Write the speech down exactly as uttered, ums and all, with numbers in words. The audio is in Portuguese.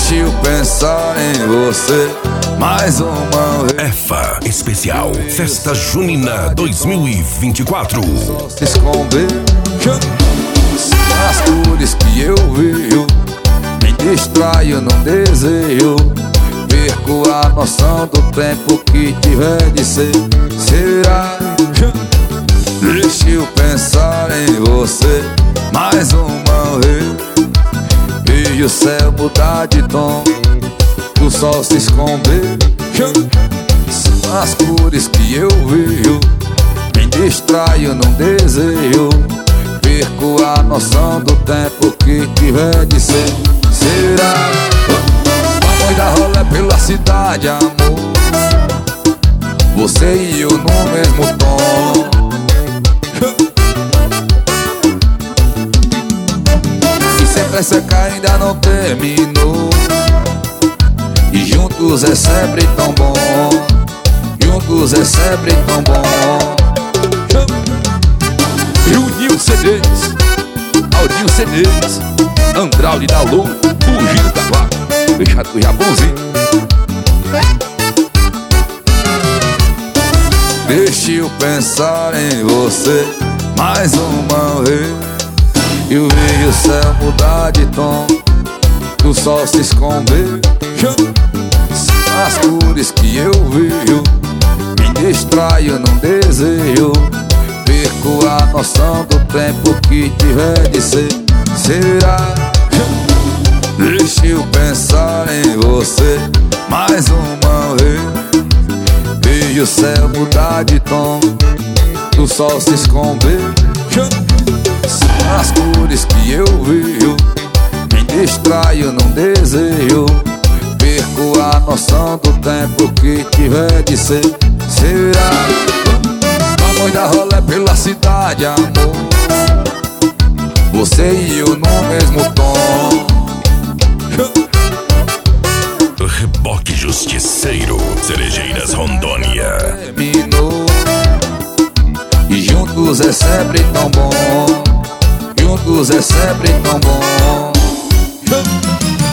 Deixa eu pensar em você mais uma vez. EFA Especial Festa Junina dois mil e vinte e quatro. Só se esconder as cores que eu vejo, me distraio num desejo, perco a noção do tempo que tiver de ser. Será? Deixa eu pensar em você mais uma vez. Vejo o céu mudar de tom, o sol se esconder. São as cores que eu vejo, me distraio num desejo, perco a noção do tempo que tiver de ser. Será? Vamos dar rolê pela cidade, amor, você e eu no mesmo tom. E sem pressa que ainda não terminou, e juntos é sempre tão bom, juntos é sempre tão bom. Juninho Cedês, Aldinho Cedês, Andrade da Lou, Fugindo da Guarda, fechado com o Japãozinho. Deixa eu pensar em você mais uma vez. Eu vejo o céu mudar de tom, o sol se esconder. São as cores que eu vejo, me distraio num desejo, perco a noção do tempo que tiver de ser. Será? Deixa eu pensar em você mais uma vez. Vejo o céu mudar de tom, o sol se esconder. São as cores que eu vejo, me distraio num desejo, perco a noção do tempo que tiver de ser. Será? Vamos dar rolê pela cidade, amor, você e eu no mesmo tom. Reboque Justiceiro, Cerejeiras Rondônia. Terminou, e juntos é sempre tão bom, juntos é sempre tão bom.